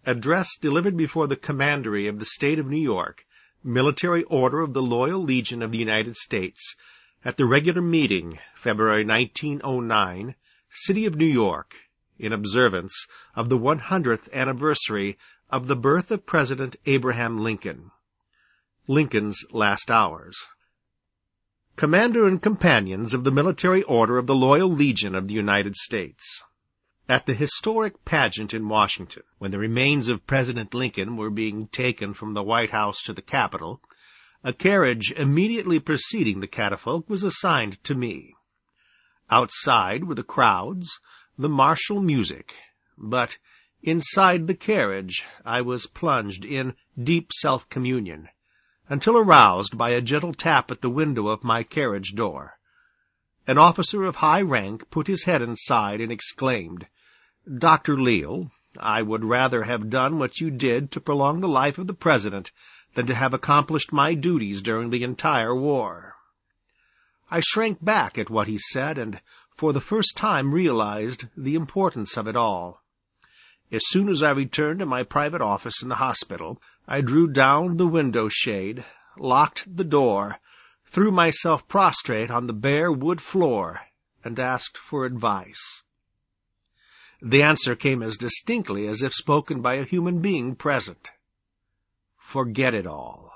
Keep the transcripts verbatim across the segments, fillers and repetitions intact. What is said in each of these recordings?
Address delivered before the Commandery of the State of New York, Military Order of the Loyal Legion of the United States, at the regular meeting, February nineteen oh nine, City of New York, in observance of the one hundredth anniversary of the birth of President Abraham Lincoln. Lincoln's Last Hours. Commander and companions of the Military Order of the Loyal Legion of the United States. At the historic pageant in Washington, when the remains of President Lincoln were being taken from the White House to the Capitol, a carriage immediately preceding the catafalque was assigned to me. Outside were the crowds, the martial music, but inside the carriage I was plunged in deep self-communion, until aroused by a gentle tap at the window of my carriage door. An officer of high rank put his head inside and exclaimed, "Doctor Leal, I would rather have done what you did to prolong the life of the President than to have accomplished my duties during the entire war." I shrank back at what he said, and for the first time realized the importance of it all. As soon as I returned to my private office in the hospital, I drew down the window shade, locked the door, threw myself prostrate on the bare wood floor, and asked for advice. The answer came as distinctly as if spoken by a human being present. Forget it all.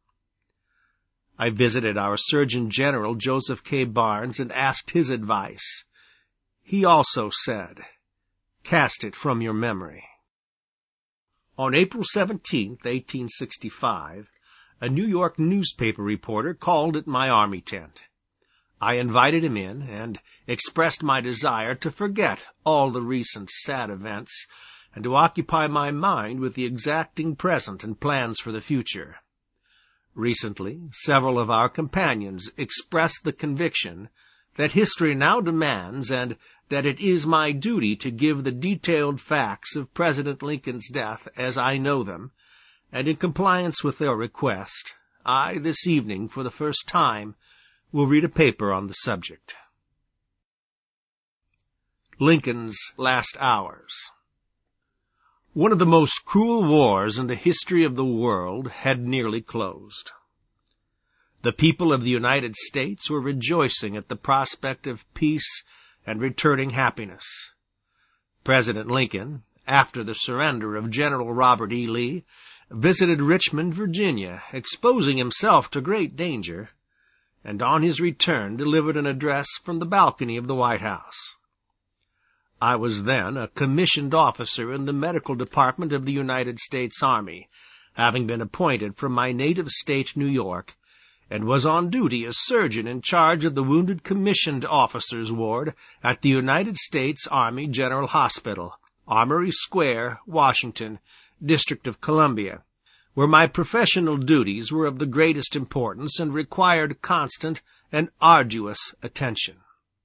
I visited our Surgeon General, Joseph K. Barnes, and asked his advice. He also said, "Cast it from your memory." On April seventeenth, eighteen sixty-five, a New York newspaper reporter called at my army tent. I invited him in, and expressed my desire to forget all the recent sad events, and to occupy my mind with the exacting present and plans for the future. Recently, several of our companions expressed the conviction that history now demands, and that it is my duty to give the detailed facts of President Lincoln's death as I know them, and in compliance with their request, I, this evening, for the first time, will read a paper on the subject. Lincoln's Last Hours. One of the most cruel wars in the history of the world had nearly closed. The people of the United States were rejoicing at the prospect of peace and returning happiness. President Lincoln, after the surrender of General Robert E. Lee, visited Richmond, Virginia, exposing himself to great danger, and on his return delivered an address from the balcony of the White House. I was then a commissioned officer in the medical department of the United States Army, having been appointed from my native state, New York, and was on duty as surgeon in charge of the Wounded Commissioned Officers Ward at the United States Army General Hospital, Armory Square, Washington, District of Columbia, where my professional duties were of the greatest importance and required constant and arduous attention.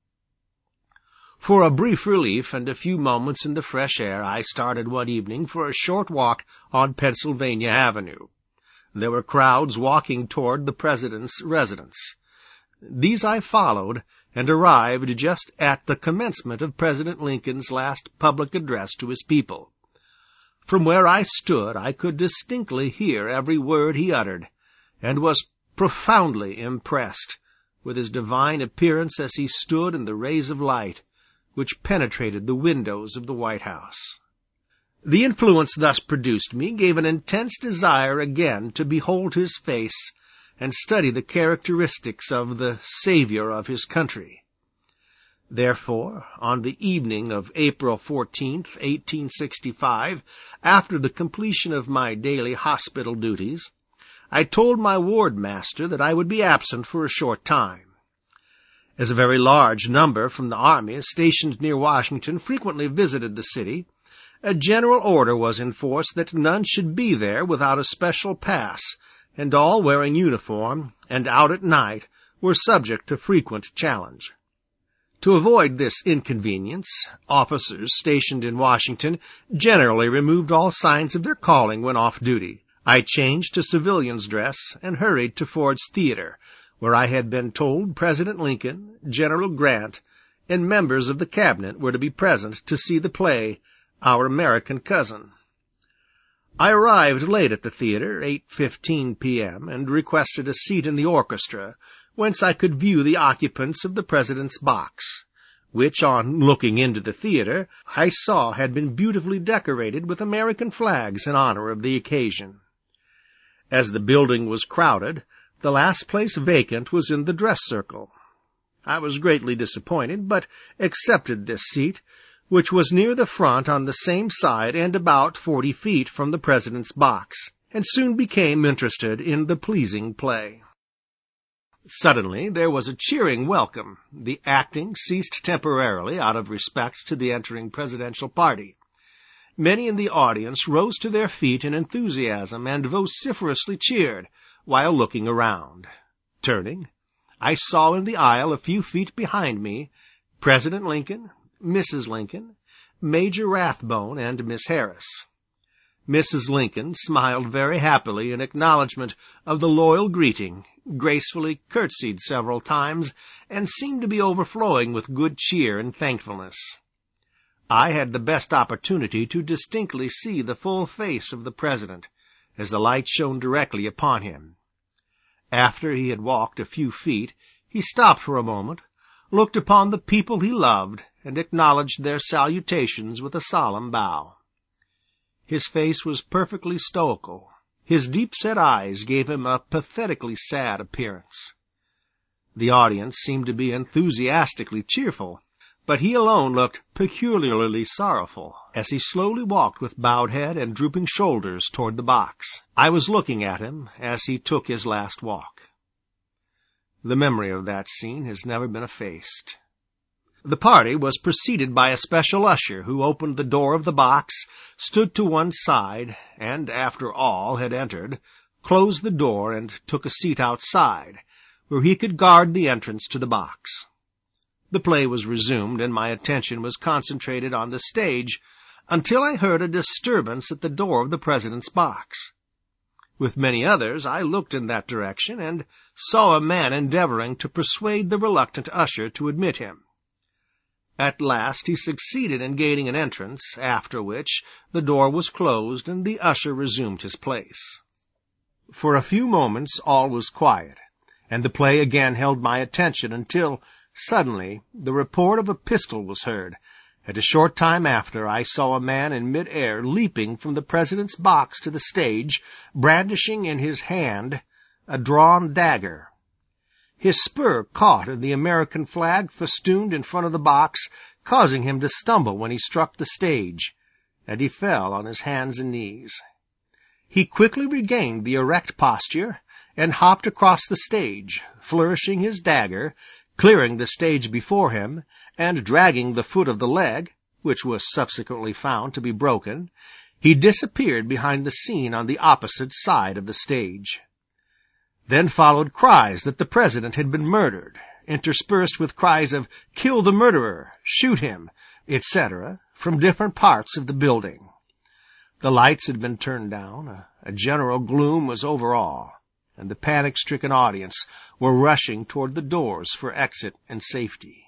For a brief relief and a few moments in the fresh air, I started one evening for a short walk on Pennsylvania Avenue. There were crowds walking toward the President's residence. These I followed, and arrived just at the commencement of President Lincoln's last public address to his people. From where I stood, I could distinctly hear every word he uttered, and was profoundly impressed with his divine appearance as he stood in the rays of light which penetrated the windows of the White House. The influence thus produced me gave an intense desire again to behold his face and study the characteristics of the savior of his country. Therefore, on the evening of April fourteenth, eighteen sixty-five, after the completion of my daily hospital duties, I told my ward master that I would be absent for a short time. As a very large number from the army stationed near Washington frequently visited the city, a general order was in force that none should be there without a special pass, and all wearing uniform and out at night were subject to frequent challenge. To avoid this inconvenience, officers stationed in Washington generally removed all signs of their calling when off duty. I changed to civilian's dress and hurried to Ford's Theater, where I had been told President Lincoln, General Grant, and members of the cabinet were to be present to see the play, Our American Cousin. I arrived late at the theatre, eight fifteen p m, and requested a seat in the orchestra, whence I could view the occupants of the President's box, which, on looking into the theatre, I saw had been beautifully decorated with American flags in honor of the occasion. As the building was crowded, the last place vacant was in the dress circle. I was greatly disappointed, but accepted this seat, which was near the front on the same side and about forty feet from the President's box, and soon became interested in the pleasing play. Suddenly there was a cheering welcome. The acting ceased temporarily out of respect to the entering presidential party. Many in the audience rose to their feet in enthusiasm and vociferously cheered, while looking around. Turning, I saw in the aisle a few feet behind me President Lincoln, Missus Lincoln, Major Rathbone, and Miss Harris. Missus Lincoln smiled very happily in acknowledgment of the loyal greeting, gracefully curtsied several times, and seemed to be overflowing with good cheer and thankfulness. I had the best opportunity to distinctly see the full face of the President, as the light shone directly upon him. After he had walked a few feet, he stopped for a moment, looked upon the people he loved, and acknowledged their salutations with a solemn bow. His face was perfectly stoical. His deep-set eyes gave him a pathetically sad appearance. The audience seemed to be enthusiastically cheerful, but he alone looked peculiarly sorrowful, as he slowly walked with bowed head and drooping shoulders toward the box. I was looking at him as he took his last walk. The memory of that scene has never been effaced. The party was preceded by a special usher who opened the door of the box, stood to one side, and after all had entered, closed the door and took a seat outside, where he could guard the entrance to the box. The play was resumed, and my attention was concentrated on the stage until I heard a disturbance at the door of the President's box. With many others, I looked in that direction and saw a man endeavoring to persuade the reluctant usher to admit him. At last he succeeded in gaining an entrance, after which the door was closed and the usher resumed his place. For a few moments all was quiet, and the play again held my attention until, suddenly, the report of a pistol was heard, and a short time after I saw a man in mid-air leaping from the President's box to the stage, brandishing in his hand a drawn dagger. His spur caught in the American flag festooned in front of the box, causing him to stumble when he struck the stage, and he fell on his hands and knees. He quickly regained the erect posture, and hopped across the stage, flourishing his dagger, clearing the stage before him, and dragging the foot of the leg, which was subsequently found to be broken, he disappeared behind the scene on the opposite side of the stage. Then followed cries that the President had been murdered, interspersed with cries of "Kill the murderer!" "Shoot him!" et cetera, from different parts of the building. The lights had been turned down, a, a general gloom was over all, and the panic-stricken audience were rushing toward the doors for exit and safety.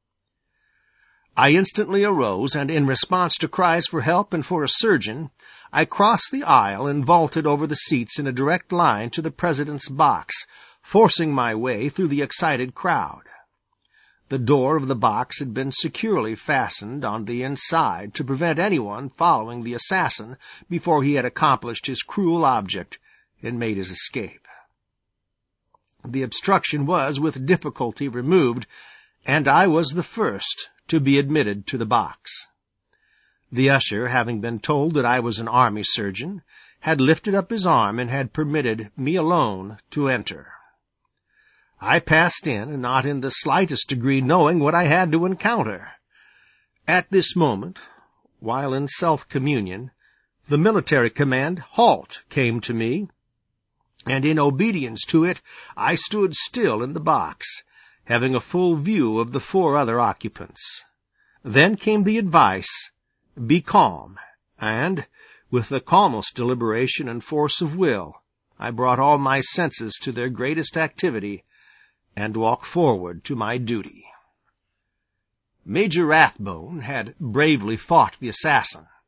I instantly arose, and in response to cries for help and for a surgeon, I crossed the aisle and vaulted over the seats in a direct line to the President's box, forcing my way through the excited crowd. The door of the box had been securely fastened on the inside to prevent anyone following the assassin before he had accomplished his cruel object and made his escape. The obstruction was with difficulty removed, and I was the first to be admitted to the box. The usher, having been told that I was an army surgeon, had lifted up his arm and had permitted me alone to enter. I passed in, not in the slightest degree knowing what I had to encounter. At this moment, while in self-communion, the military command, "Halt!" came to me, and in obedience to it I stood still in the box, having a full view of the four other occupants. Then came the advice, "Be calm," and, with the calmest deliberation and force of will, I brought all my senses to their greatest activity, and walked forward to my duty. Major Rathbone had bravely fought the assassin.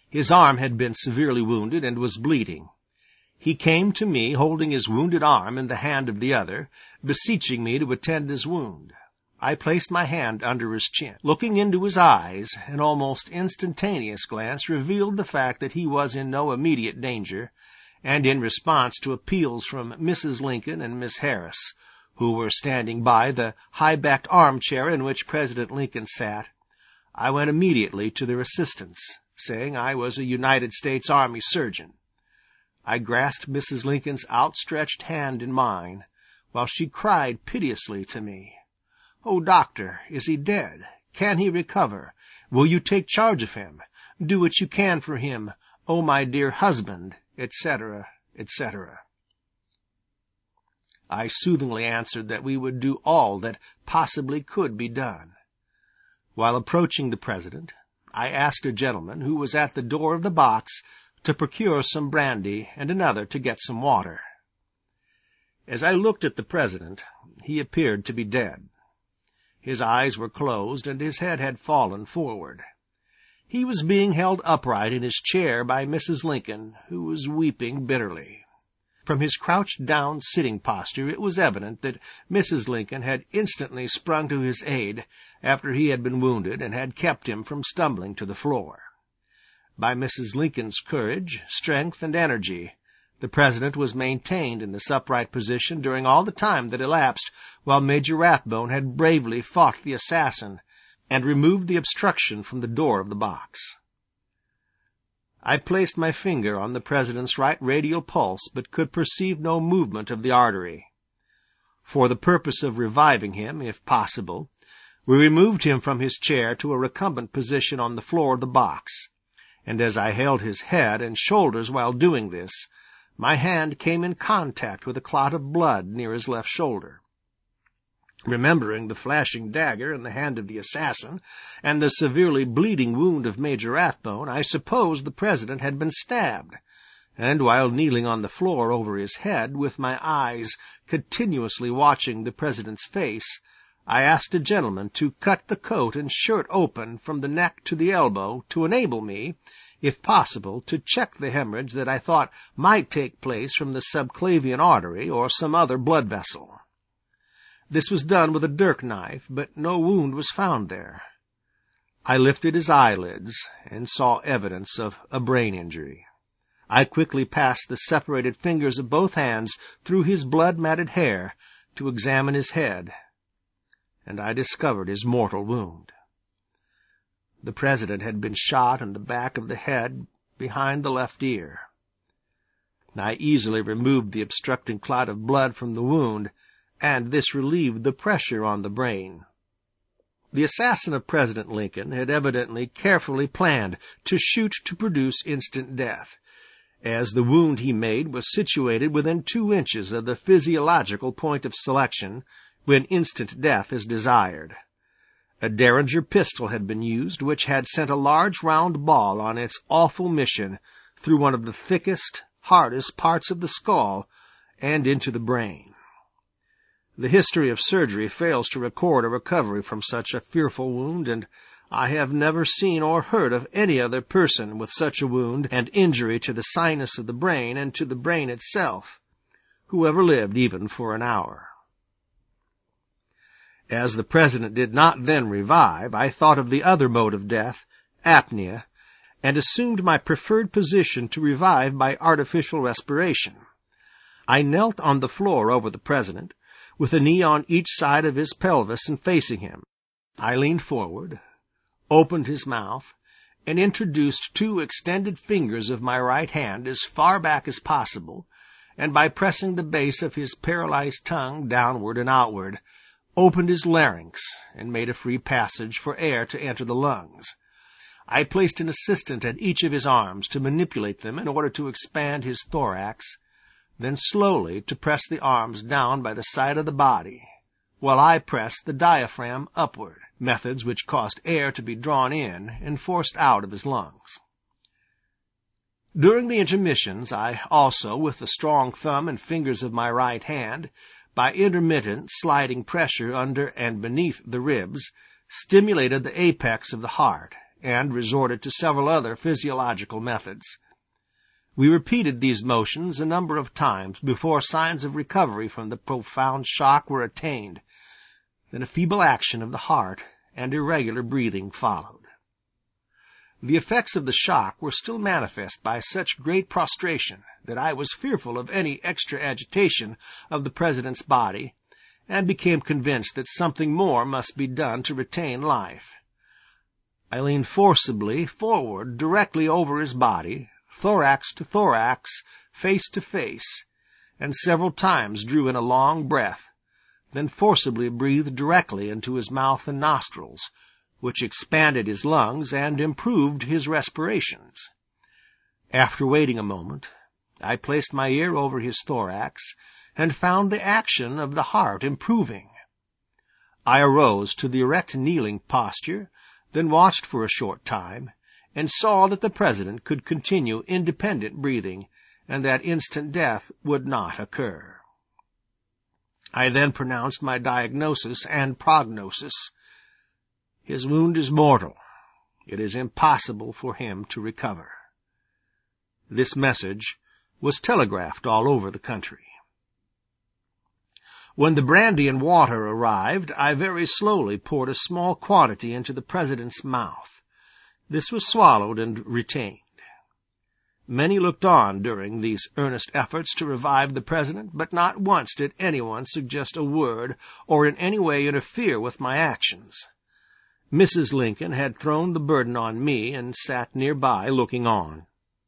His arm had been severely wounded and was bleeding. He came to me holding his wounded arm in the hand of the other, beseeching me to attend his wound. I placed my hand under his chin. Looking into his eyes, an almost instantaneous glance revealed the fact that he was in no immediate danger, and in response to appeals from Missus Lincoln and Miss Harris, who were standing by the high-backed armchair in which President Lincoln sat, I went immediately to their assistance, saying I was a United States Army surgeon. I grasped Missus Lincoln's outstretched hand in mine, while she cried piteously to me, "Oh, doctor, is he dead? Can he recover? Will you take charge of him? Do what you can for him, oh, my dear husband," et cetera, et cetera. I soothingly answered that we would do all that possibly could be done. While approaching the President, I asked a gentleman who was at the door of the box to procure some brandy and another to get some water. As I looked at the President, he appeared to be dead. His eyes were closed and his head had fallen forward. He was being held upright in his chair by Missus Lincoln, who was weeping bitterly. From his crouched-down sitting posture it was evident that Missus Lincoln had instantly sprung to his aid after he had been wounded and had kept him from stumbling to the floor. By Missus Lincoln's courage, strength, and energy, the President was maintained in this upright position during all the time that elapsed while Major Rathbone had bravely fought the assassin and removed the obstruction from the door of the box. I placed my finger on the President's right radial pulse, but could perceive no movement of the artery. For the purpose of reviving him, if possible, we removed him from his chair to a recumbent position on the floor of the box, and as I held his head and shoulders while doing this, my hand came in contact with a clot of blood near his left shoulder. Remembering the flashing dagger in the hand of the assassin, and the severely bleeding wound of Major Rathbone, I supposed the President had been stabbed, and while kneeling on the floor over his head, with my eyes continuously watching the President's face, I asked a gentleman to cut the coat and shirt open from the neck to the elbow to enable me, if possible, to check the hemorrhage that I thought might take place from the subclavian artery or some other blood vessel. This was done with a dirk knife, but no wound was found there. I lifted his eyelids and saw evidence of a brain injury. I quickly passed the separated fingers of both hands through his blood-matted hair to examine his head, and I discovered his mortal wound. The President had been shot in the back of the head behind the left ear. I easily removed the obstructing clot of blood from the wound, and this relieved the pressure on the brain. The assassin of President Lincoln had evidently carefully planned to shoot to produce instant death, as the wound he made was situated within two inches of the physiological point of selection when instant death is desired. A Derringer pistol had been used, which had sent a large round ball on its awful mission through one of the thickest, hardest parts of the skull and into the brain. The history of surgery fails to record a recovery from such a fearful wound, and I have never seen or heard of any other person with such a wound and injury to the sinus of the brain and to the brain itself, who ever lived even for an hour. As the President did not then revive, I thought of the other mode of death, apnea, and assumed my preferred position to revive by artificial respiration. I knelt on the floor over the President, with a knee on each side of his pelvis and facing him. I leaned forward, opened his mouth, and introduced two extended fingers of my right hand as far back as possible, and by pressing the base of his paralyzed tongue downward and outward, opened his larynx and made a free passage for air to enter the lungs. I placed an assistant at each of his arms to manipulate them in order to expand his thorax, then slowly to press the arms down by the side of the body, while I pressed the diaphragm upward, methods which caused air to be drawn in and forced out of his lungs. During the intermissions, I also, with the strong thumb and fingers of my right hand, by intermittent sliding pressure under and beneath the ribs, stimulated the apex of the heart, and resorted to several other physiological methods. We repeated these motions a number of times before signs of recovery from the profound shock were attained. Then a feeble action of the heart and irregular breathing followed. The effects of the shock were still manifest by such great prostration that I was fearful of any extra agitation of the President's body, and became convinced that something more must be done to retain life. I leaned forcibly forward directly over his body, thorax to thorax, face to face, and several times drew in a long breath, then forcibly breathed directly into his mouth and nostrils, which expanded his lungs and improved his respirations. After waiting a moment, I placed my ear over his thorax and found the action of the heart improving. I arose to the erect kneeling posture, then watched for a short time, and saw that the President could continue independent breathing, and that instant death would not occur. I then pronounced my diagnosis and prognosis. His wound is mortal. It is impossible for him to recover. This message was telegraphed all over the country. When the brandy and water arrived, I very slowly poured a small quantity into the President's mouth. This was swallowed and retained. Many looked on during these earnest efforts to revive the President, but not once did anyone suggest a word or in any way interfere with my actions. Missus Lincoln had thrown the burden on me and sat nearby looking on.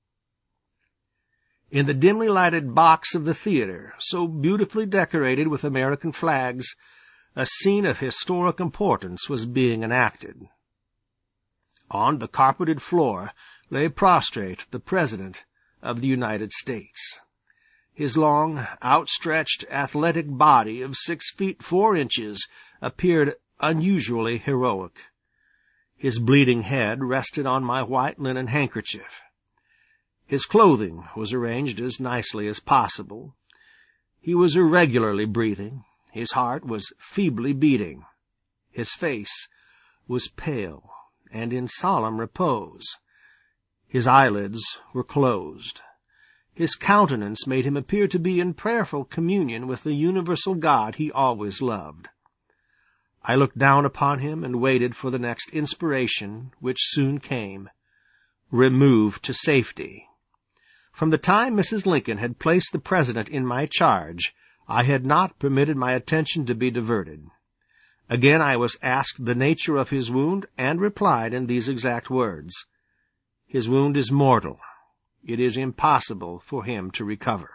In the dimly lighted box of the theater, so beautifully decorated with American flags, a scene of historic importance was being enacted. On the carpeted floor lay prostrate the President of the United States. His long, outstretched, athletic body of six feet four inches appeared unusually heroic. His bleeding head rested on my white linen handkerchief. His clothing was arranged as nicely as possible. He was irregularly breathing. His heart was feebly beating. His face was pale and in solemn repose. His eyelids were closed. His countenance made him appear to be in prayerful communion with the universal God he always loved. I looked down upon him and waited for the next inspiration, which soon came. Remove to safety. From the time Missus Lincoln had placed the President in my charge, I had not permitted my attention to be diverted. Again I was asked the nature of his wound, and replied in these exact words: "His wound is mortal. It is impossible for him to recover."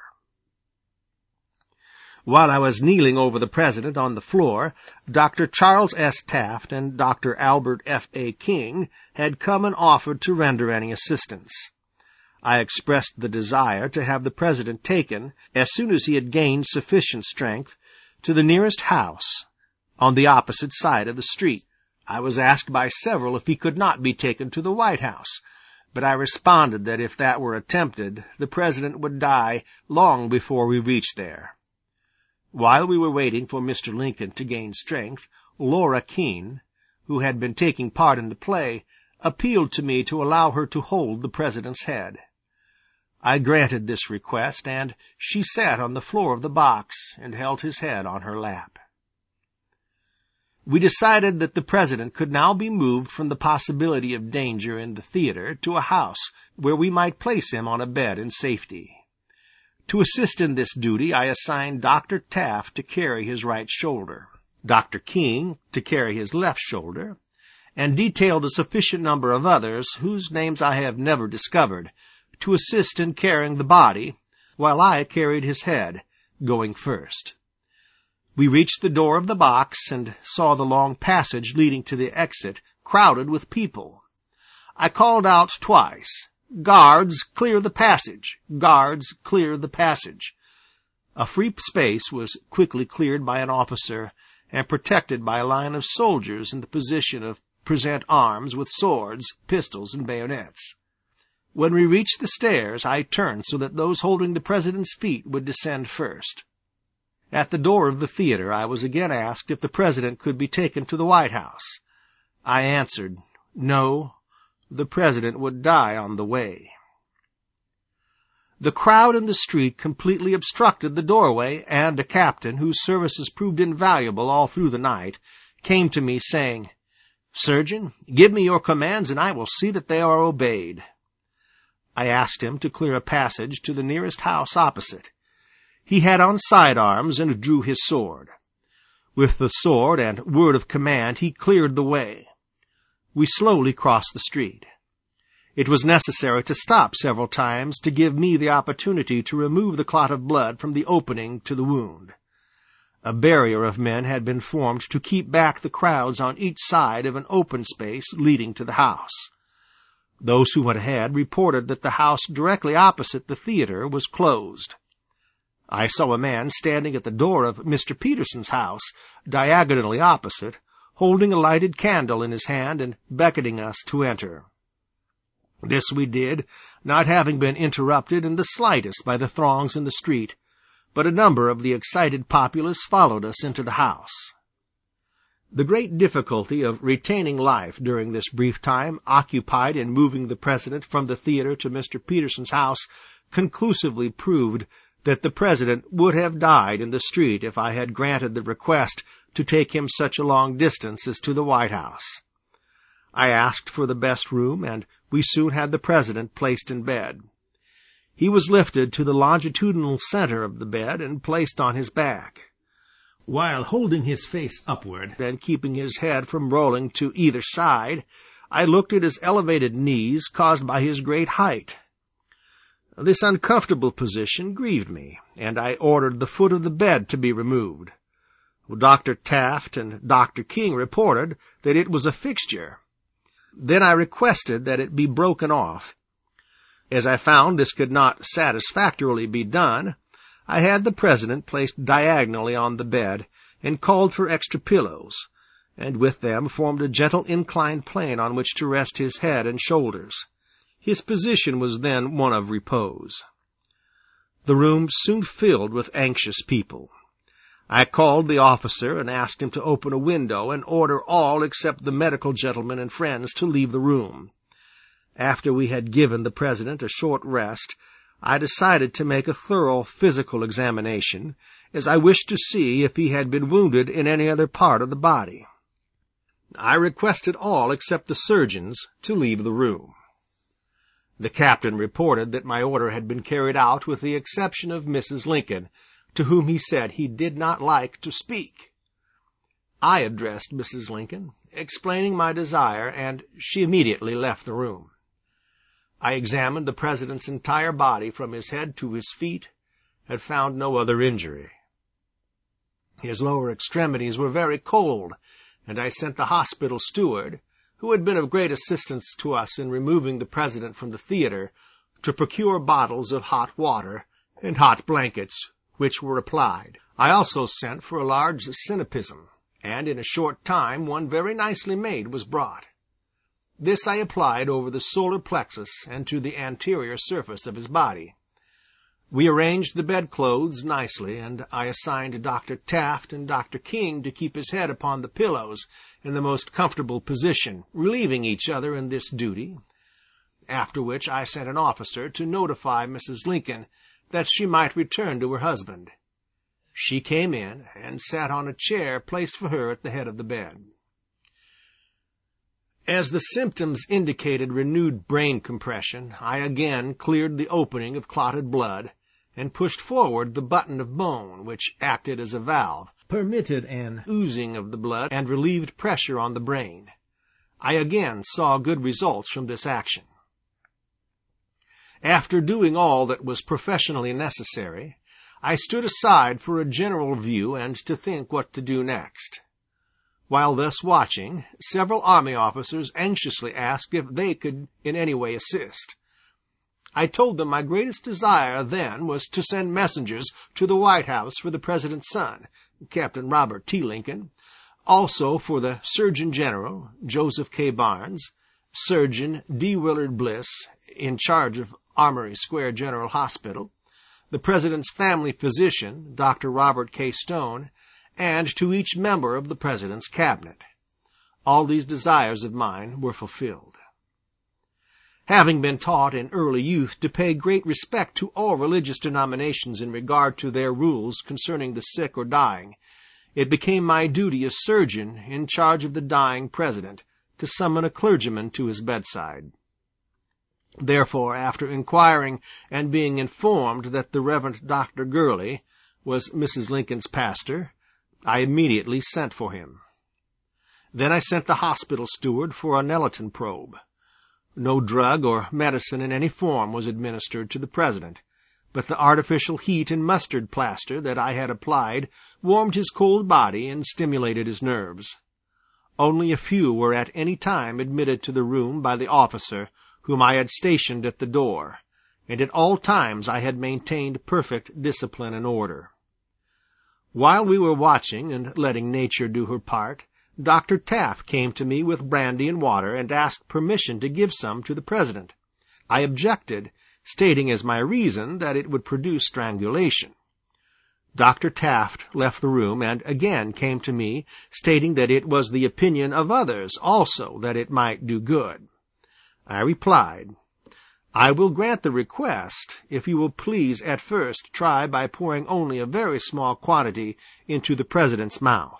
While I was kneeling over the President on the floor, Doctor Charles S. Taft and Doctor Albert F. A. King had come and offered to render any assistance. I expressed the desire to have the President taken, as soon as he had gained sufficient strength, to the nearest house, on the opposite side of the street. I was asked by several if he could not be taken to the White House, but I responded that if that were attempted, the President would die long before we reached there. While we were waiting for Mister Lincoln to gain strength, Laura Keene, who had been taking part in the play, appealed to me to allow her to hold the President's head. I granted this request, and she sat on the floor of the box and held his head on her lap. We decided that the President could now be moved from the possibility of danger in the theater to a house where we might place him on a bed in safety. To assist in this duty, I assigned Doctor Taft to carry his right shoulder, Doctor King to carry his left shoulder, and detailed a sufficient number of others, whose names I have never discovered, to assist in carrying the body, while I carried his head, going first. We reached the door of the box and saw the long passage leading to the exit crowded with people. I called out twice, "Guards, clear the passage! Guards, clear the passage!" A free space was quickly cleared by an officer and protected by a line of soldiers in the position of present arms with swords, pistols, and bayonets. When we reached the stairs, I turned so that those holding the President's feet would descend first. At the door of the theater, I was again asked if the President could be taken to the White House. I answered, "No, the President would die on the way. The crowd in the street completely obstructed the doorway, and a captain, whose services proved invaluable all through the night, came to me saying, "Surgeon, give me your commands and I will see that they are obeyed." I asked him to clear a passage to the nearest house opposite. He had on sidearms and drew his sword. With the sword and word of command he cleared the way. We slowly crossed the street. It was necessary to stop several times to give me the opportunity to remove the clot of blood from the opening to the wound. A barrier of men had been formed to keep back the crowds on each side of an open space leading to the house. Those who went ahead reported that the house directly opposite the theater was closed. I saw a man standing at the door of Mister Peterson's house, diagonally opposite, holding a lighted candle in his hand and beckoning us to enter. This we did, not having been interrupted in the slightest by the throngs in the street, but a number of the excited populace followed us into the house. The great difficulty of retaining life during this brief time occupied in moving the President from the theater to Mister Peterson's house conclusively proved that the President would have died in the street if I had granted the request to take him such a long distance as to the White House. I asked for the best room, and we soon had the President placed in bed. He was lifted to the longitudinal center of the bed and placed on his back. While holding his face upward and keeping his head from rolling to either side, I looked at his elevated knees caused by his great height. This uncomfortable position grieved me, and I ordered the foot of the bed to be removed. Doctor Taft and Doctor King reported that it was a fixture. Then I requested that it be broken off. As I found this could not satisfactorily be done, I had the President placed diagonally on the bed and called for extra pillows, and with them formed a gentle inclined plane on which to rest his head and shoulders. His position was then one of repose. The room soon filled with anxious people. I called the officer and asked him to open a window and order all except the medical gentlemen and friends to leave the room. After we had given the President a short rest, I decided to make a thorough physical examination, as I wished to see if he had been wounded in any other part of the body. I requested all except the surgeons to leave the room. The captain reported that my order had been carried out with the exception of Missus Lincoln, to whom he said he did not like to speak. I addressed Missus Lincoln, explaining my desire, and she immediately left the room. I examined the President's entire body from his head to his feet, and found no other injury. His lower extremities were very cold, and I sent the hospital steward, who had been of great assistance to us in removing the President from the theater, to procure bottles of hot water and hot blankets, which were applied. I also sent for a large sinapism, and in a short time one very nicely made was brought. This I applied over the solar plexus and to the anterior surface of his body. We arranged the bedclothes nicely, and I assigned Doctor Taft and Doctor King to keep his head upon the pillows in the most comfortable position, relieving each other in this duty, after which I sent an officer to notify Missus Lincoln that she might return to her husband. She came in and sat on a chair placed for her at the head of the bed. As the symptoms indicated renewed brain compression, I again cleared the opening of clotted blood, and pushed forward the button of bone, which acted as a valve, permitted an oozing of the blood, and relieved pressure on the brain. I again saw good results from this action. After doing all that was professionally necessary, I stood aside for a general view and to think what to do next. While thus watching, several army officers anxiously asked if they could in any way assist. I told them my greatest desire then was to send messengers to the White House for the President's son, Captain Robert T. Lincoln, also for the Surgeon General, Joseph K. Barnes, Surgeon D. Willard Bliss, in charge of Armory Square General Hospital, the President's family physician, Doctor Robert K. Stone, and to each member of the President's cabinet. All these desires of mine were fulfilled. Having been taught in early youth to pay great respect to all religious denominations in regard to their rules concerning the sick or dying, it became my duty as surgeon in charge of the dying President to summon a clergyman to his bedside. Therefore, after inquiring and being informed that the Reverend Doctor Gurley was Missus Lincoln's pastor, I immediately sent for him. Then I sent the hospital steward for a Nelaton probe. No drug or medicine in any form was administered to the President, but the artificial heat and mustard plaster that I had applied warmed his cold body and stimulated his nerves. Only a few were at any time admitted to the room by the officer whom I had stationed at the door, and at all times I had maintained perfect discipline and order. While we were watching and letting nature do her part, Doctor Taft came to me with brandy and water and asked permission to give some to the President. I objected, stating as my reason that it would produce strangulation. Doctor Taft left the room and again came to me, stating that it was the opinion of others also that it might do good. I replied, "I will grant the request, if you will please at first try by pouring only a very small quantity into the President's mouth."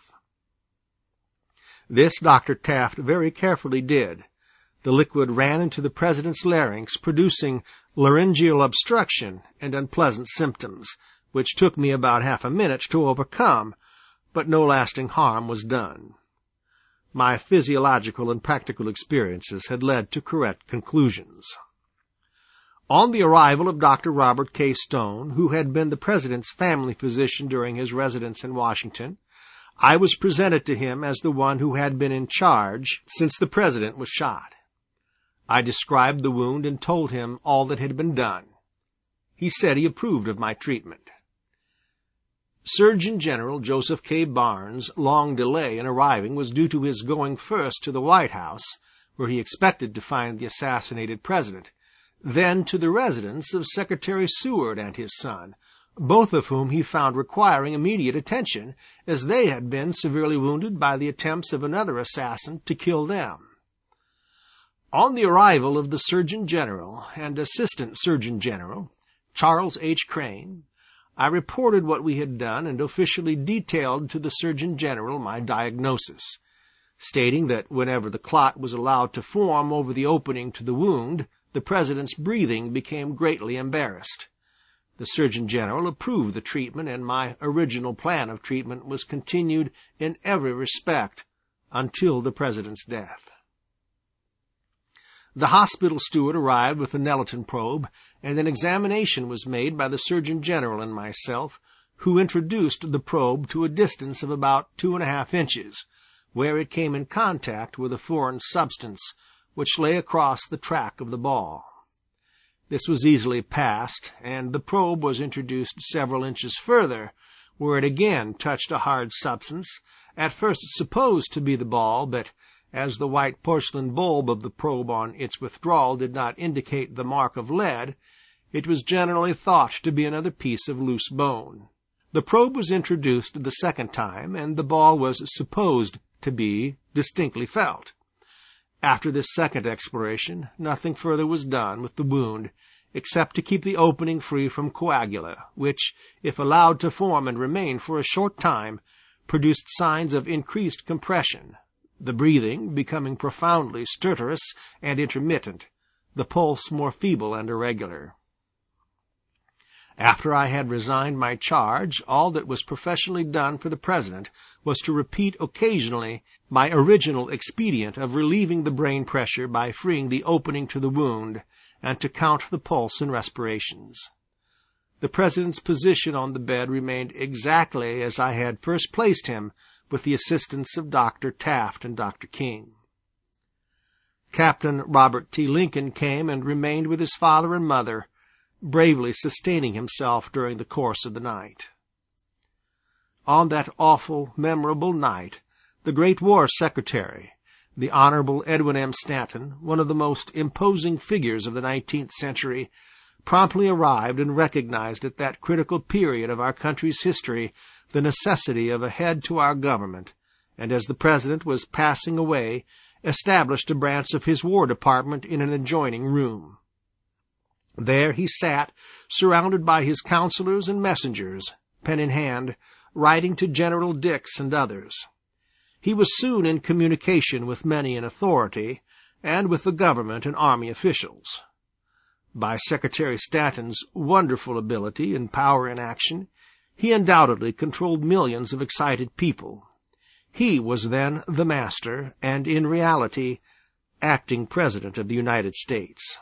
This Doctor Taft very carefully did. The liquid ran into the President's larynx, producing laryngeal obstruction and unpleasant symptoms, which took me about half a minute to overcome, but no lasting harm was done. My physiological and practical experiences had led to correct conclusions. On the arrival of Doctor Robert K. Stone, who had been the President's family physician during his residence in Washington, I was presented to him as the one who had been in charge since the President was shot. I described the wound and told him all that had been done. He said he approved of my treatment. Surgeon General Joseph K. Barnes' long delay in arriving was due to his going first to the White House, where he expected to find the assassinated President, then to the residence of Secretary Seward and his son, both of whom he found requiring immediate attention, as they had been severely wounded by the attempts of another assassin to kill them. On the arrival of the Surgeon General and Assistant Surgeon General, Charles H. Crane, I reported what we had done and officially detailed to the Surgeon General my diagnosis, stating that whenever the clot was allowed to form over the opening to the wound, the President's breathing became greatly embarrassed. The Surgeon General approved the treatment, and my original plan of treatment was continued in every respect until the President's death. The hospital steward arrived with the Nelaton probe, and an examination was made by the Surgeon General and myself, who introduced the probe to a distance of about two and a half inches, where it came in contact with a foreign substance which lay across the track of the ball. This was easily passed, and the probe was introduced several inches further, where it again touched a hard substance, at first supposed to be the ball, but as the white porcelain bulb of the probe on its withdrawal did not indicate the mark of lead, it was generally thought to be another piece of loose bone. The probe was introduced the second time, and the ball was supposed to be distinctly felt. After this second exploration, nothing further was done with the wound, except to keep the opening free from coagula, which, if allowed to form and remain for a short time, produced signs of increased compression, the breathing becoming profoundly stertorous and intermittent, the pulse more feeble and irregular. After I had resigned my charge, all that was professionally done for the President was to repeat occasionally my original expedient of relieving the brain pressure by freeing the opening to the wound, and to count the pulse and respirations. The President's position on the bed remained exactly as I had first placed him, with the assistance of Doctor Taft and Doctor King. Captain Robert T. Lincoln came and remained with his father and mother, bravely sustaining himself during the course of the night. On that awful, memorable night, the great War Secretary, the Honorable Edwin M. Stanton, one of the most imposing figures of the nineteenth century, promptly arrived and recognized at that critical period of our country's history the necessity of a head to our government, and as the President was passing away, established a branch of his War Department in an adjoining room. There he sat, surrounded by his counselors and messengers, pen in hand, writing to General Dix and others. He was soon in communication with many in authority, and with the government and army officials. By Secretary Stanton's wonderful ability and power in action, he undoubtedly controlled millions of excited people. He was then the master, and in reality, acting President of the United States.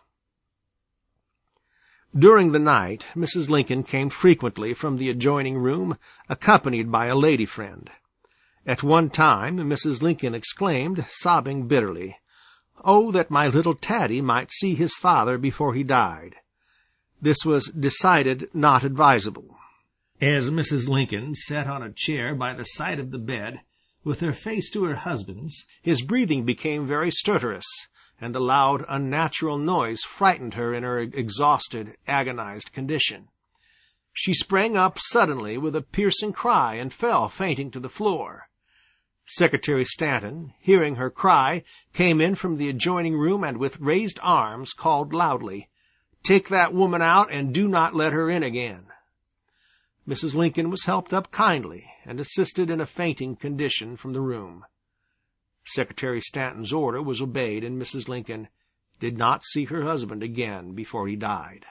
During the night, Missus Lincoln came frequently from the adjoining room, accompanied by a lady friend. At one time, Missus Lincoln exclaimed, sobbing bitterly, "Oh, that my little Taddy might see his father before he died." This was decided not advisable. As Missus Lincoln sat on a chair by the side of the bed, with her face to her husband's, his breathing became very stertorous, and the loud, unnatural noise frightened her in her exhausted, agonized condition. She sprang up suddenly with a piercing cry and fell fainting to the floor. Secretary Stanton, hearing her cry, came in from the adjoining room and with raised arms called loudly, "Take that woman out and do not let her in again." Missus Lincoln was helped up kindly and assisted in a fainting condition from the room. Secretary Stanton's order was obeyed, and Missus Lincoln did not see her husband again before he died.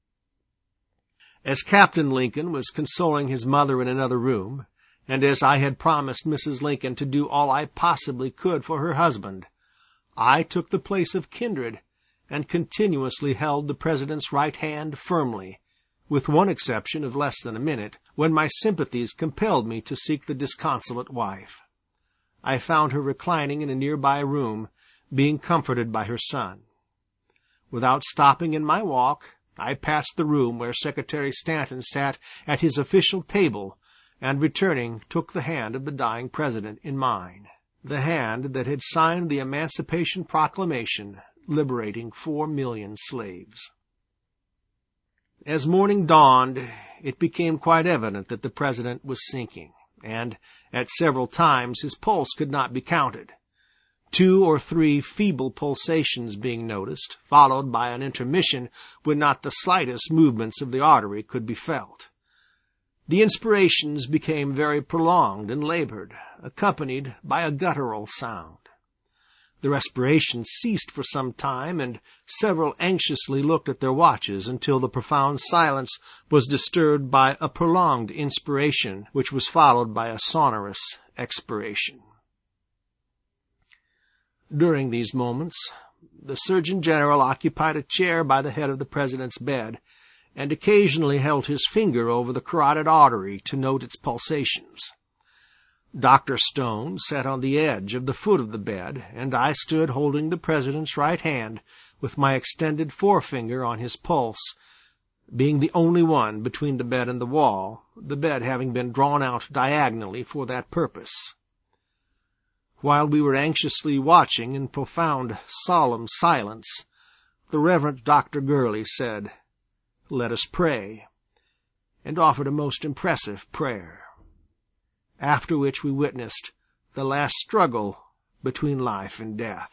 As Captain Lincoln was consoling his mother in another room, and as I had promised Missus Lincoln to do all I possibly could for her husband, I took the place of Kindred and continuously held the President's right hand firmly, with one exception of less than a minute, when my sympathies compelled me to seek the disconsolate wife. I found her reclining in a nearby room, being comforted by her son. Without stopping in my walk, I passed the room where Secretary Stanton sat at his official table, and returning took the hand of the dying President in mine, the hand that had signed the Emancipation Proclamation liberating four million slaves. As morning dawned, it became quite evident that the President was sinking, and at several times his pulse could not be counted, two or three feeble pulsations being noticed, followed by an intermission when not the slightest movements of the artery could be felt. The inspirations became very prolonged and labored, accompanied by a guttural sound. The respiration ceased for some time, and several anxiously looked at their watches until the profound silence was disturbed by a prolonged inspiration, which was followed by a sonorous expiration. During these moments, the Surgeon General occupied a chair by the head of the President's bed, and occasionally held his finger over the carotid artery to note its pulsations. Doctor Stone sat on the edge of the foot of the bed, and I stood holding the President's right hand with my extended forefinger on his pulse, being the only one between the bed and the wall, the bed having been drawn out diagonally for that purpose. While we were anxiously watching in profound, solemn silence, the Reverend Doctor Gurley said, "Let us pray," and offered a most impressive prayer, after which we witnessed the last struggle between life and death.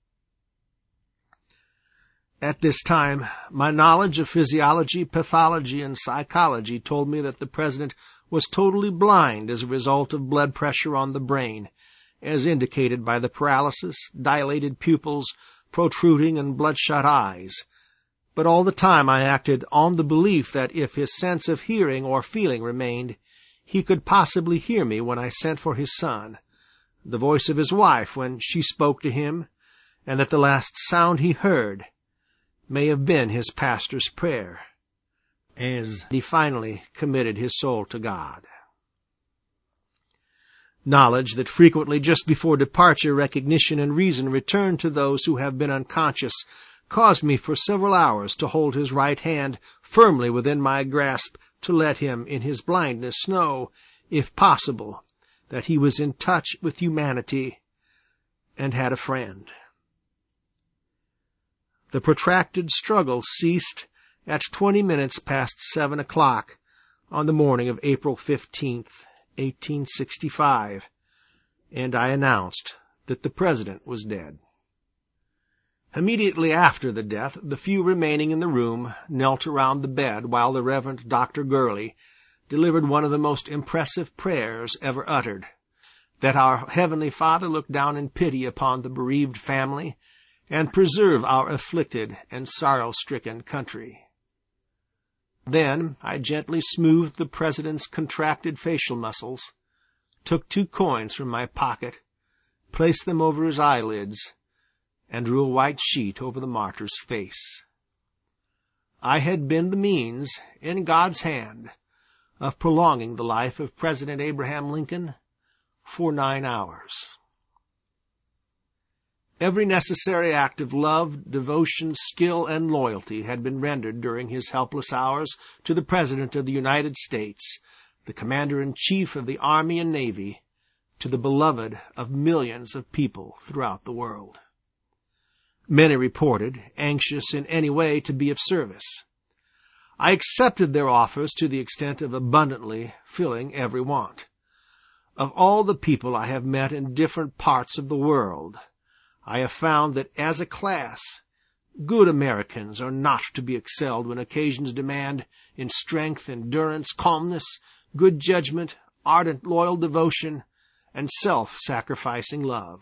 At this time, my knowledge of physiology, pathology, and psychology told me that the President was totally blind as a result of blood pressure on the brain, as indicated by the paralysis, dilated pupils, protruding and bloodshot eyes. But all the time I acted on the belief that if his sense of hearing or feeling remained, he could possibly hear me when I sent for his son, the voice of his wife when she spoke to him, and that the last sound he heard may have been his pastor's prayer, as he finally committed his soul to God. Knowledge that frequently just before departure recognition and reason return to those who have been unconscious caused me for several hours to hold his right hand firmly within my grasp, to let him in his blindness know, if possible, that he was in touch with humanity and had a friend. The protracted struggle ceased at twenty minutes past seven o'clock on the morning of April fifteenth, eighteen sixty-five, and I announced that the President was dead. Immediately after the death, the few remaining in the room knelt around the bed while the Reverend Doctor Gurley delivered one of the most impressive prayers ever uttered, that our Heavenly Father look down in pity upon the bereaved family and preserve our afflicted and sorrow-stricken country. Then I gently smoothed the President's contracted facial muscles, took two coins from my pocket, placed them over his eyelids, and drew a white sheet over the martyr's face. I had been the means, in God's hand, of prolonging the life of President Abraham Lincoln for nine hours. Every necessary act of love, devotion, skill, and loyalty had been rendered during his helpless hours to the President of the United States, the Commander-in-Chief of the Army and Navy, to the beloved of millions of people throughout the world. Many reported, anxious in any way to be of service. I accepted their offers to the extent of abundantly filling every want. Of all the people I have met in different parts of the world, I have found that as a class, good Americans are not to be excelled when occasions demand in strength, endurance, calmness, good judgment, ardent loyal devotion, and self-sacrificing love.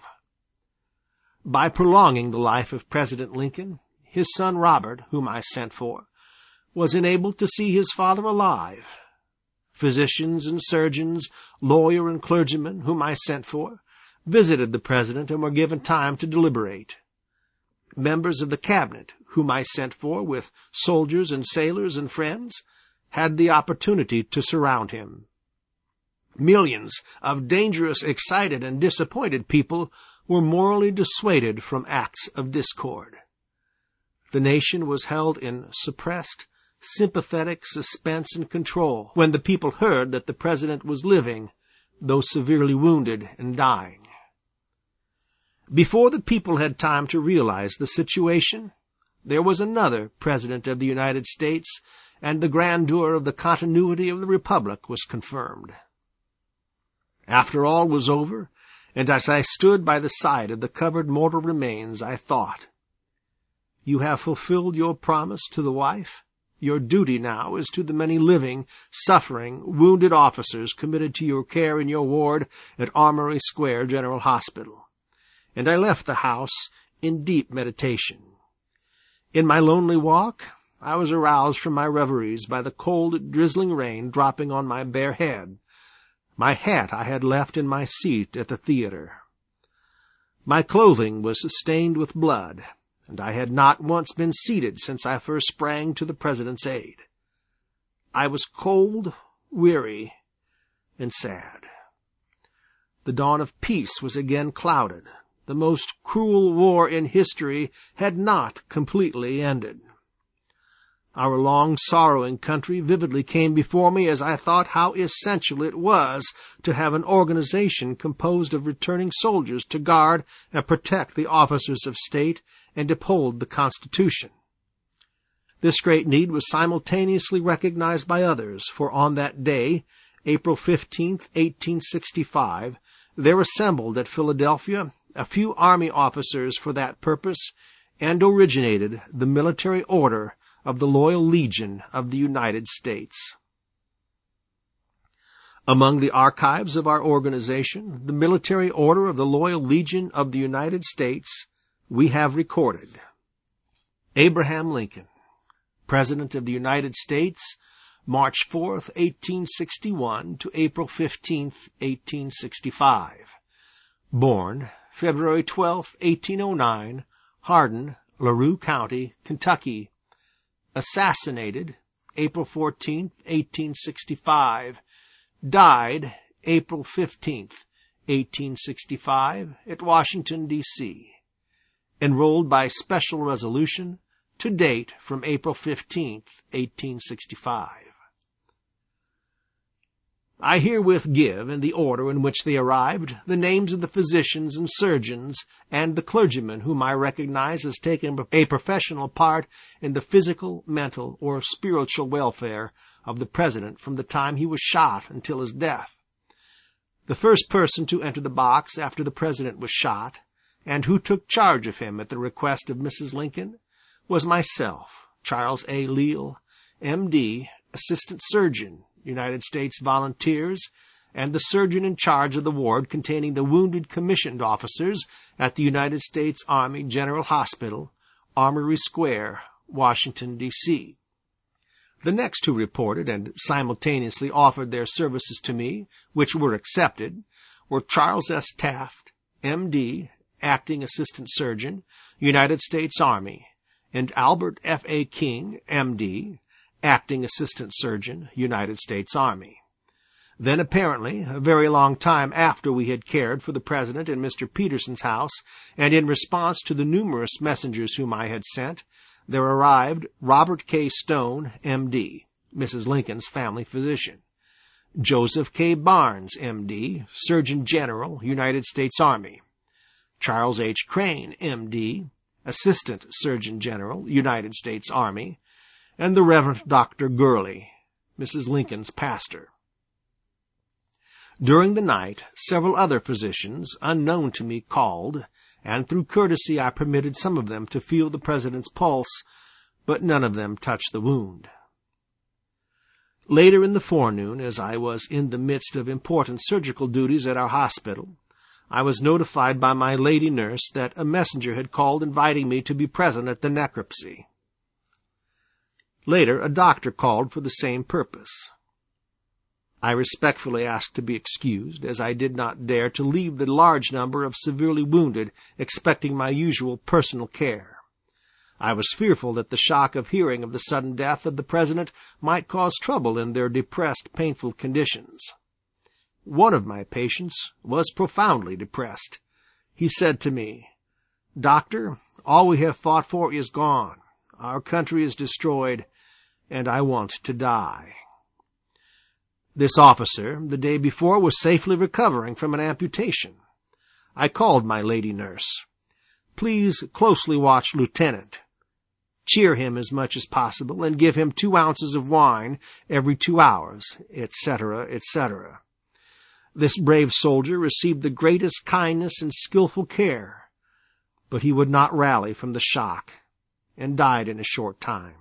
By prolonging the life of President Lincoln, his son Robert, whom I sent for, was enabled to see his father alive. Physicians and surgeons, lawyer and clergymen, whom I sent for, visited the President and were given time to deliberate. Members of the Cabinet, whom I sent for, with soldiers and sailors and friends, had the opportunity to surround him. Millions of dangerous, excited, and disappointed people were morally dissuaded from acts of discord. The nation was held in suppressed, sympathetic suspense and control when the people heard that the President was living, though severely wounded and dying. Before the people had time to realize the situation, there was another President of the United States, and the grandeur of the continuity of the Republic was confirmed. After all was over, and as I stood by the side of the covered mortal remains, I thought, "You have fulfilled your promise to the wife. Your duty now is to the many living, suffering, wounded officers committed to your care in your ward at Armory Square General Hospital." And I left the house in deep meditation. In my lonely walk, I was aroused from my reveries by the cold, drizzling rain dropping on my bare head. My hat I had left in my seat at the theater. My clothing was stained with blood, and I had not once been seated since I first sprang to the President's aid. I was cold, weary, and sad. The dawn of peace was again clouded. The most cruel war in history had not completely ended. Our long sorrowing country vividly came before me as I thought how essential it was to have an organization composed of returning soldiers to guard and protect the officers of state and uphold the Constitution. This great need was simultaneously recognized by others, for on that day, April fifteenth, eighteen sixty-five, there assembled at Philadelphia a few army officers for that purpose, and originated the military order of the Loyal Legion of the United States. Among the archives of our organization, the Military Order of the Loyal Legion of the United States, we have recorded Abraham Lincoln, President of the United States, March fourth, eighteen sixty-one to April fifteenth, eighteen sixty-five. Born February twelfth, eighteen oh nine, Hardin, LaRue County, Kentucky. Assassinated April fourteenth, eighteen sixty-five. Died April fifteenth, eighteen sixty-five, at Washington, D C Enrolled by special resolution to date from April fifteenth, eighteen sixty-five. I herewith give, in the order in which they arrived, the names of the physicians and surgeons and the clergymen whom I recognize as taking a professional part in the physical, mental, or spiritual welfare of the President from the time he was shot until his death. The first person to enter the box after the President was shot, and who took charge of him at the request of Missus Lincoln, was myself, Charles A. Leal, M D, Assistant Surgeon, United States Volunteers, and the surgeon in charge of the ward containing the wounded commissioned officers at the United States Army General Hospital, Armory Square, Washington, D C The next who reported and simultaneously offered their services to me, which were accepted, were Charles S. Taft, M D, Acting Assistant Surgeon, United States Army, and Albert F. A. King, M D, Acting Assistant Surgeon, United States Army. Then, apparently, a very long time after we had cared for the President in Mister Peterson's house, and in response to the numerous messengers whom I had sent, there arrived Robert K. Stone, M D, Missus Lincoln's family physician, Joseph K. Barnes, M D, Surgeon General, United States Army, Charles H. Crane, M D, Assistant Surgeon General, United States Army, and the Reverend Doctor Gurley, Missus Lincoln's pastor. During the night, several other physicians, unknown to me, called, and through courtesy I permitted some of them to feel the President's pulse, but none of them touched the wound. Later in the forenoon, as I was in the midst of important surgical duties at our hospital, I was notified by my lady nurse that a messenger had called inviting me to be present at the necropsy. Later, a doctor called for the same purpose. I respectfully asked to be excused, as I did not dare to leave the large number of severely wounded expecting my usual personal care. I was fearful that the shock of hearing of the sudden death of the President might cause trouble in their depressed, painful conditions. One of my patients was profoundly depressed. He said to me, "Doctor, all we have fought for is gone. Our country is destroyed, and I want to die." This officer, the day before, was safely recovering from an amputation. I called my lady nurse. "Please closely watch Lieutenant. Cheer him as much as possible, and give him two ounces of wine every two hours, et cetera, et cetera" This brave soldier received the greatest kindness and skillful care, but he would not rally from the shock, and died in a short time.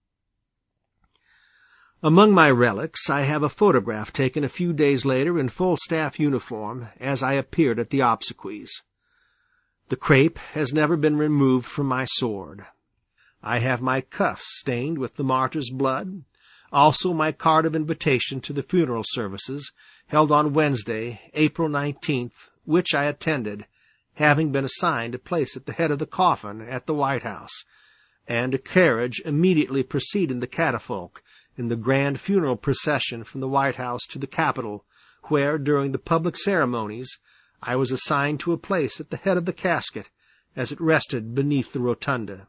Among my relics, I have a photograph taken a few days later in full staff uniform, as I appeared at the obsequies. The crape has never been removed from my sword. I have my cuffs stained with the martyr's blood, also my card of invitation to the funeral services, held on Wednesday, April nineteenth, which I attended, having been assigned a place at the head of the coffin at the White House, and a carriage immediately preceding the catafalque, in the grand funeral procession from the White House to the Capitol, where, during the public ceremonies, I was assigned to a place at the head of the casket as it rested beneath the rotunda.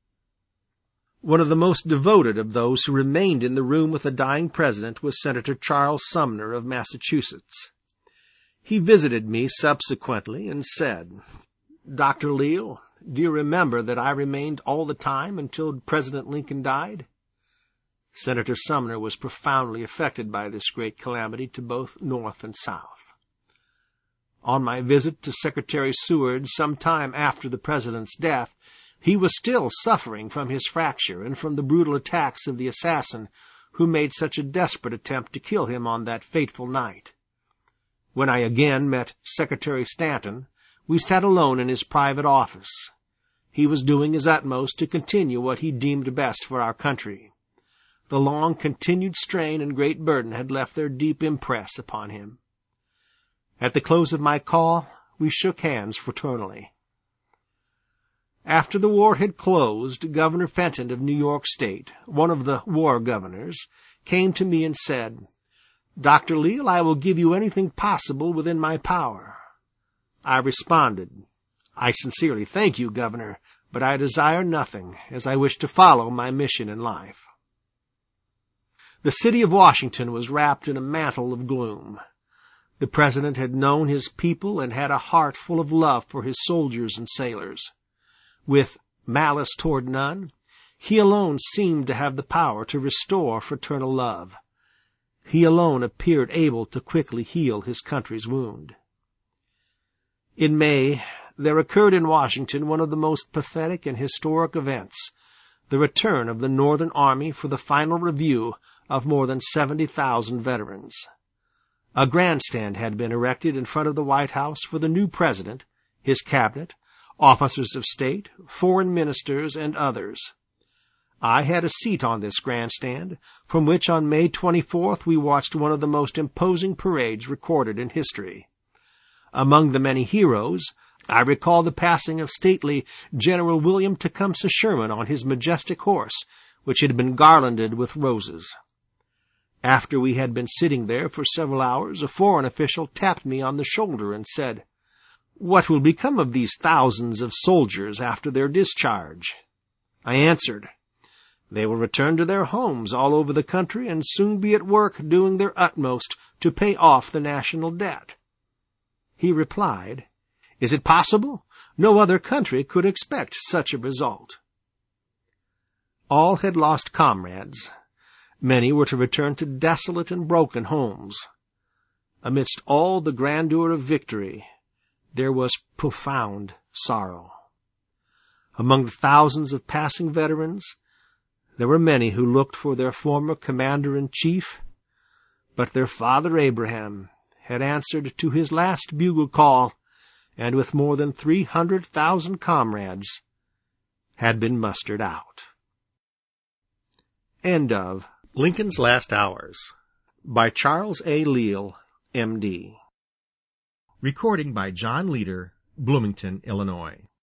One of the most devoted of those who remained in the room with the dying President was Senator Charles Sumner of Massachusetts. He visited me subsequently and said, "Doctor Leal, do you remember that I remained all the time until President Lincoln died?" Senator Sumner was profoundly affected by this great calamity to both North and South. On my visit to Secretary Seward some time after the President's death, he was still suffering from his fracture and from the brutal attacks of the assassin who made such a desperate attempt to kill him on that fateful night. When I again met Secretary Stanton, we sat alone in his private office. He was doing his utmost to continue what he deemed best for our country. The long continued strain and great burden had left their deep impress upon him. At the close of my call, we shook hands fraternally. After the war had closed, Governor Fenton of New York State, one of the war governors, came to me and said, "Doctor Leal, I will give you anything possible within my power." I responded, "I sincerely thank you, Governor, but I desire nothing, as I wish to follow my mission in life." The city of Washington was wrapped in a mantle of gloom. The President had known his people and had a heart full of love for his soldiers and sailors. With malice toward none, he alone seemed to have the power to restore fraternal love. He alone appeared able to quickly heal his country's wound. In May, there occurred in Washington one of the most pathetic and historic events, the return of the Northern Army for the final review of more than seventy thousand veterans. A grandstand had been erected in front of the White House for the new president, his cabinet, officers of state, foreign ministers, and others. I had a seat on this grandstand, from which on May twenty-fourth we watched one of the most imposing parades recorded in history. Among the many heroes, I recall the passing of stately General William Tecumseh Sherman on his majestic horse, which had been garlanded with roses. After we had been sitting there for several hours, a foreign official tapped me on the shoulder and said, "What will become of these thousands of soldiers after their discharge?" I answered, "They will return to their homes all over the country and soon be at work doing their utmost to pay off the national debt." He replied, "Is it possible? No other country could expect such a result." All had lost comrades. Many were to return to desolate and broken homes. Amidst all the grandeur of victory, there was profound sorrow. Among the thousands of passing veterans, there were many who looked for their former commander-in-chief, but their father Abraham had answered to his last bugle call, and with more than three hundred thousand comrades, had been mustered out. End of Lincoln's Last Hours by Charles A. Leal, M D. Recording by John Leader, Bloomington, Illinois.